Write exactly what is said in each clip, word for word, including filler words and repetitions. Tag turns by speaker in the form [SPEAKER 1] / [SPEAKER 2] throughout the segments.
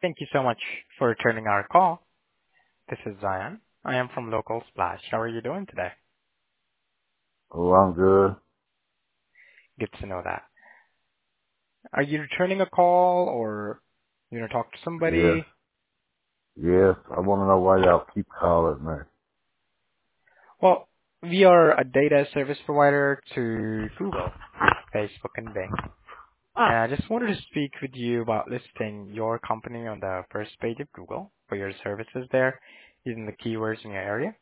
[SPEAKER 1] Thank you so much for returning our call. This is Zion. I am from Local Splash. How are you doing today?
[SPEAKER 2] Oh, I'm good.
[SPEAKER 1] Good to know that. Are you returning a call or you know talk to
[SPEAKER 2] Yes.
[SPEAKER 1] somebody?
[SPEAKER 2] Yes. I want to know why y'all keep calling me.
[SPEAKER 1] Well, we are a data service provider to Google, Facebook, and Bing. And I just wanted to speak with you about listing your company on the first page of Google for your services there, using the keywords in your area.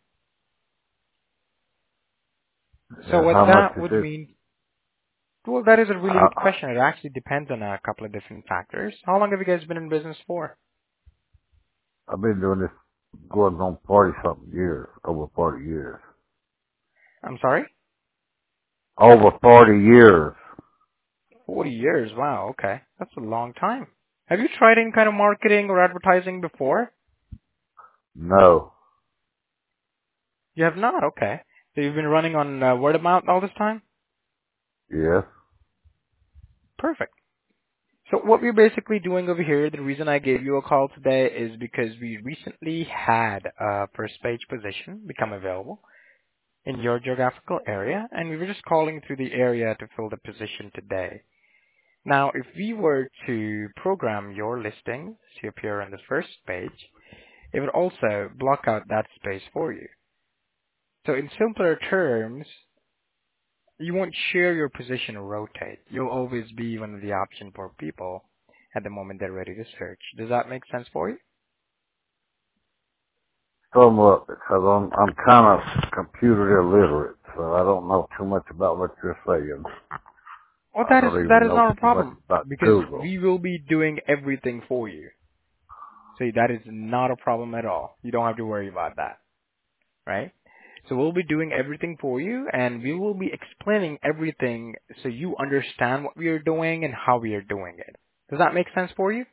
[SPEAKER 1] So
[SPEAKER 2] And
[SPEAKER 1] what
[SPEAKER 2] how much
[SPEAKER 1] that
[SPEAKER 2] is
[SPEAKER 1] would
[SPEAKER 2] this?
[SPEAKER 1] mean. Well, that is a really
[SPEAKER 2] I,
[SPEAKER 1] good question. It actually depends on a couple of different factors. How long have you guys been in business for?
[SPEAKER 2] I've been doing this going on forty something years. Over forty years.
[SPEAKER 1] I'm sorry?
[SPEAKER 2] Over forty years.
[SPEAKER 1] forty years. Wow, okay. That's a long time. Have you tried any kind of marketing or advertising before?
[SPEAKER 2] No.
[SPEAKER 1] You have not, okay. So you've been running on uh, word of mouth all this time?
[SPEAKER 2] Yes.
[SPEAKER 1] Perfect. So what we're basically doing over here, the reason I gave you a call today is because we recently had a first page position become available in your geographical area, and we were just calling through the area to fill the position today. Now, if we were to program your listings to appear on the first page, it would also block out that space for you. So in simpler terms, you won't share your position or rotate. You'll always be one of the option for people at the moment they're ready to search. Does that make sense for you?
[SPEAKER 2] Somewhat, because I'm I'm kind of computer illiterate, so I don't know too much about what you're saying.
[SPEAKER 1] Well,
[SPEAKER 2] I
[SPEAKER 1] that is
[SPEAKER 2] don't
[SPEAKER 1] that
[SPEAKER 2] even
[SPEAKER 1] is
[SPEAKER 2] know
[SPEAKER 1] not a
[SPEAKER 2] too much
[SPEAKER 1] problem
[SPEAKER 2] about
[SPEAKER 1] because
[SPEAKER 2] Google.
[SPEAKER 1] we will be doing everything for you. So that is not a problem at all. You don't have to worry about that. Right? So we'll be doing everything for you, and we will be explaining everything so you understand what we are doing and how we are doing it. Does that make sense for you?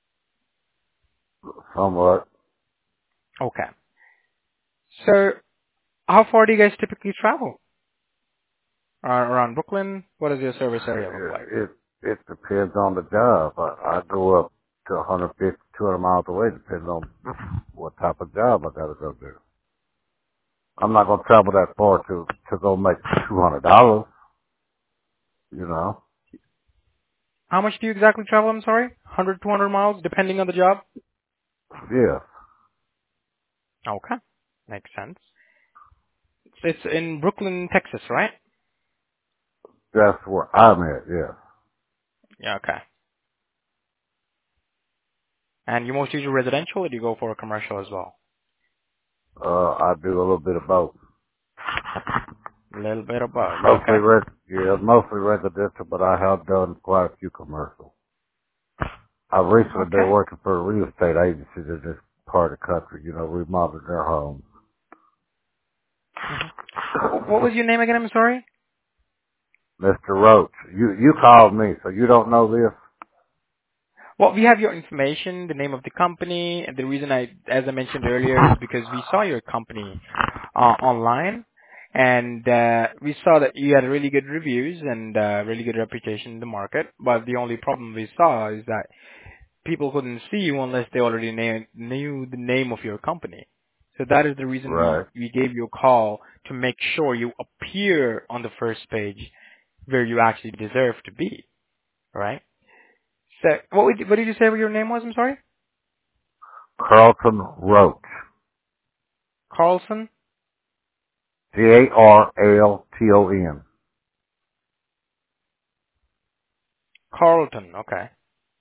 [SPEAKER 2] Somewhat.
[SPEAKER 1] Okay. So how far do you guys typically travel? Uh, around Brooklyn? What does your service area look like?
[SPEAKER 2] It it depends on the job. I, I go up to one hundred fifty, two hundred miles away, depending on what type of job I got to go do. I'm not gonna travel that far to to go make two hundred dollars. You know.
[SPEAKER 1] How much do you exactly travel? I'm sorry? one hundred, two hundred miles, depending on the job?
[SPEAKER 2] Yeah,
[SPEAKER 1] Okay. Makes sense. It's in Brooklyn, Texas, right?
[SPEAKER 2] that's where I'm at. Yeah.
[SPEAKER 1] Yeah, okay. And you mostly do residential, or do you go for a commercial as well?
[SPEAKER 2] Uh, I do a little bit of both.
[SPEAKER 1] A little bit of both.
[SPEAKER 2] Mostly
[SPEAKER 1] Okay.
[SPEAKER 2] res, yeah, mostly residential, but I have done quite a few commercials. I've recently been
[SPEAKER 1] Okay.
[SPEAKER 2] working for a real estate agency in this part of the country. You know, remodeling their homes.
[SPEAKER 1] hmm What was your name again? I'm sorry.
[SPEAKER 2] Mister Roach, you you called me, so you don't know this.
[SPEAKER 1] Well, we have your information, the name of the company, and the reason I, as I mentioned earlier, is because we saw your company uh, online, and uh, we saw that you had really good reviews and uh, really good reputation in the market. But the only problem we saw is that people couldn't see you unless they already knew, knew the name of your company. So that is the reason we,
[SPEAKER 2] Right.
[SPEAKER 1] we gave you a call to make sure you appear on the first page where you actually deserve to be, right? So what, would, what did you say your name was? I'm sorry?
[SPEAKER 2] Carlton Roach.
[SPEAKER 1] Carlson?
[SPEAKER 2] C A R L T O N.
[SPEAKER 1] Carlton, okay.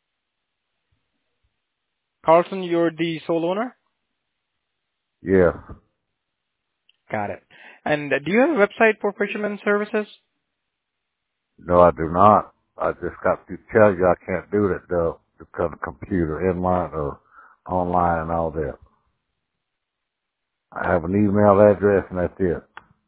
[SPEAKER 1] Carlson, you're the sole owner?
[SPEAKER 2] Yes.
[SPEAKER 1] Got it. And uh, do you have a website for fisherman services?
[SPEAKER 2] No, I do not. I just got to tell you I can't do that though because of computer, inline or online and all that. I have an email address and that's it.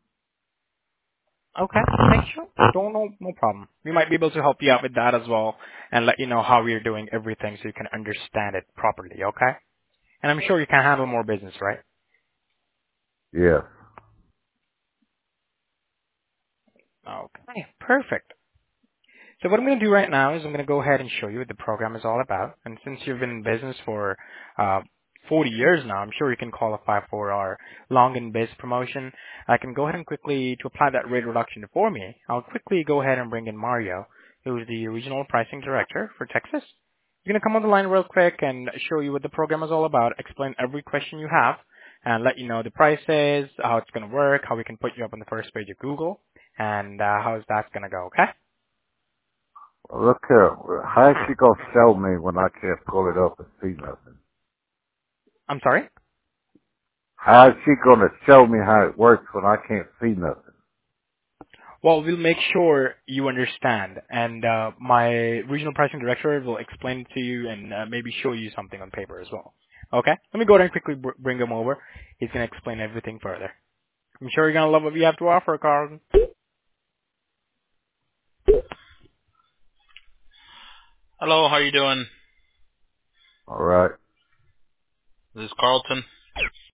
[SPEAKER 1] Okay, thank you. Don't know, no problem. We might be able to help you out with that as well and let you know how we are doing everything so you can understand it properly, okay? And I'm sure you can handle more business, right?
[SPEAKER 2] Yes.
[SPEAKER 1] Okay, perfect. So what I'm going to do right now is I'm going to go ahead and show you what the program is all about. And since you've been in business for uh, forty years now, I'm sure you can qualify for our long and biz promotion. I can go ahead and quickly, to apply that rate reduction for me, I'll quickly go ahead and bring in Mario, who is the regional pricing director for Texas. He's going to come on the line real quick and show you what the program is all about, explain every question you have, and let you know the prices, how it's going to work, how we can put you up on the first page of Google, and uh, how that's going to go, okay?
[SPEAKER 2] Well, look here. How is she gonna show me when I can't pull it up and see nothing?
[SPEAKER 1] I'm sorry?
[SPEAKER 2] How is she gonna show me how it works when I can't see nothing?
[SPEAKER 1] Well, we'll make sure you understand, and uh, my regional pricing director will explain it to you and uh, maybe show you something on paper as well. Okay? Let me go ahead and quickly br- bring him over. He's going to explain everything further. I'm sure you're going to love what we have to offer, Carlton. Hello, how you doing?
[SPEAKER 2] All right.
[SPEAKER 1] This is Carlton.